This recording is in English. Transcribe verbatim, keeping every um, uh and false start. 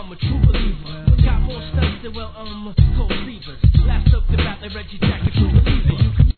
become a true believer. Got more stuff than well, um, cold beavers. Last up the bat, they Reggie Jack, a true believer.